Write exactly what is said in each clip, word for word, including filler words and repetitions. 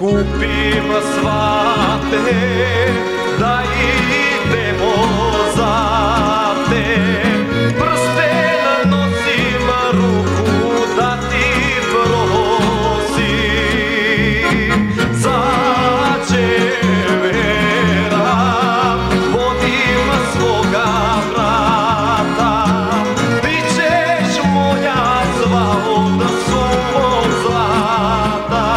Kupim svate da idemo za te, prsten nosim, ruku da ti prosim. Za čevera vodim svoga brata, ti ćeš moja sva od suvog zlata.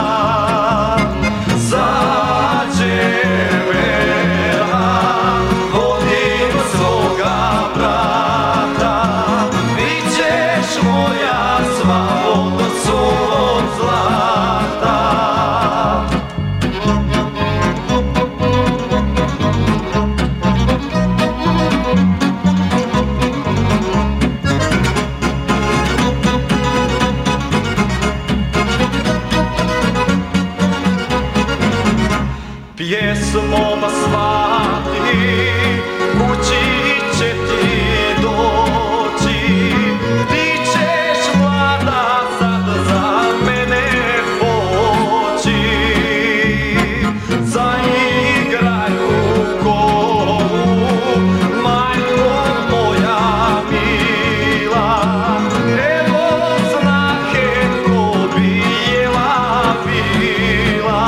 Pjesmom svati kući će ti doći, ti ćeš mlada sad za mene poći. Zaigraju kovu, majko moja mila, evo snahe ko bi jela bila.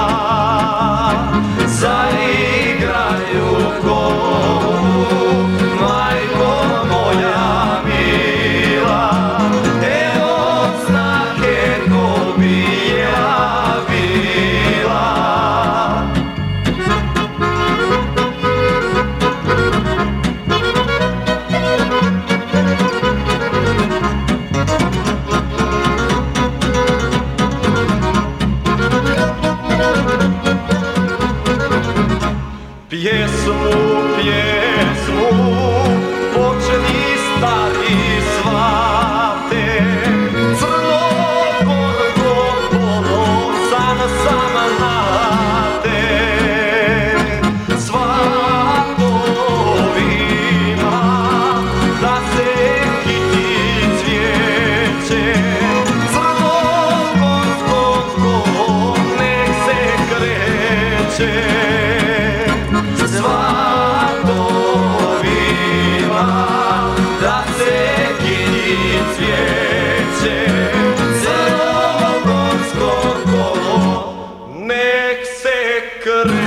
Zaigraju kovu, majko moja mila, evo snahe ko bi jela bila. Pjesmu, pjesmu, počni stari svate, crno gorko ponosan sam na te. Svatovima da se kiti cvijeće, crno gorko nek se kreće. Svatovima da se kiti cvijeće, crnogorsko kolo nek se kreće.